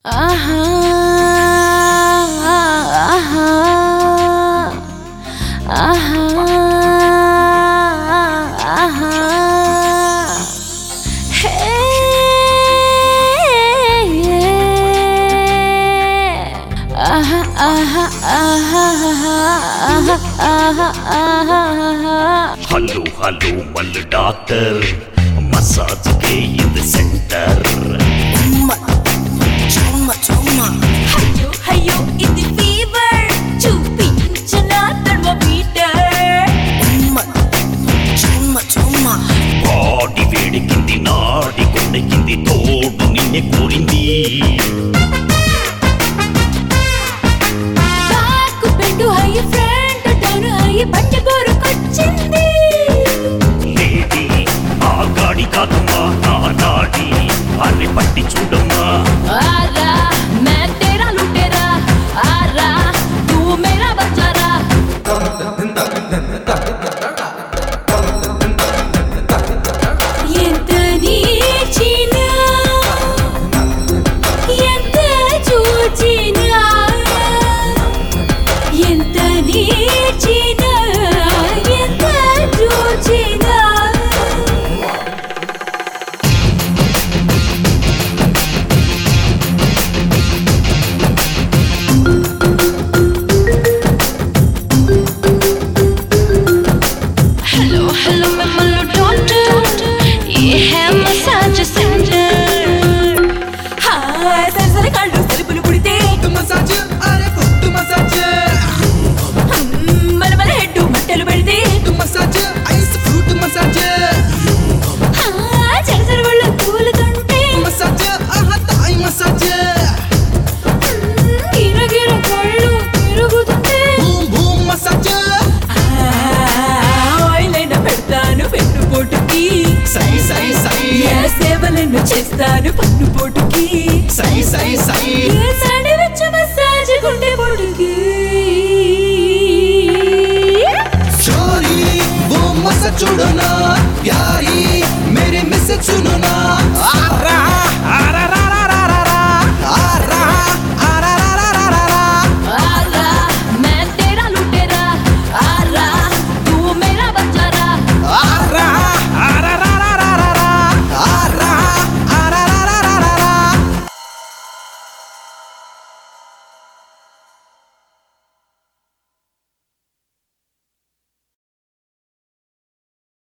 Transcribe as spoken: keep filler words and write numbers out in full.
ఆహా ఆహా ఆహా ఆహా హే ఆహా ఆహా ఆహా ఆహా ఆహా hello hello Mallu doctor massage కే ఇది సెంటర్ అయ్యో అయ్యో ఇది ఫీవర్ చూపించిన థర్మోమీటర్ బాడీ వేడికింది నాడి కొండకింది తోడు నిన్నే కోరింది back bend high front down high బండి బోరుకొచ్చింది లేడీ ఆ గాడి కాదమ్మా నా నాడి అన్ని పట్టి చూడమ్మా ఆరా मैं तेरा लुटेरा आरा तू मेरा बचारा ఎంత నీచినా ఎంత చూచినా ఎంత నీచినా ఎంత చూచినా हेलो हेलो मैं मल्लू डॉक्टर ये है मसाज सेंटर हाँ सर सर कांडू सर पुल पुड़ते ఫుట్ మసాజ్ అరే ఫుట్ మసాజ్ మన మన హెడ్ మట్టలు పెడితే foot massage ice fruit massage हाँ సర సర వాళ్ళు కూలుతుంటే మసాజ్ ఆహా తాయ్ మసాజ్ గిర గిర కళ్ళు తిరుగుతుంటే బూమ్ బూమ్ మసాజ్ ఆయిల్ అయినా పెడతాను పెన్ను పోటుకి సై సై సై ఏ సేవలను చేస్తాను పన్ను పోటుకి సై సై సై ఏ సాండ్విచ్ మసాజ్ గుండె పొడుకి చోరీ బూమ్ మసాజ్ చూడనా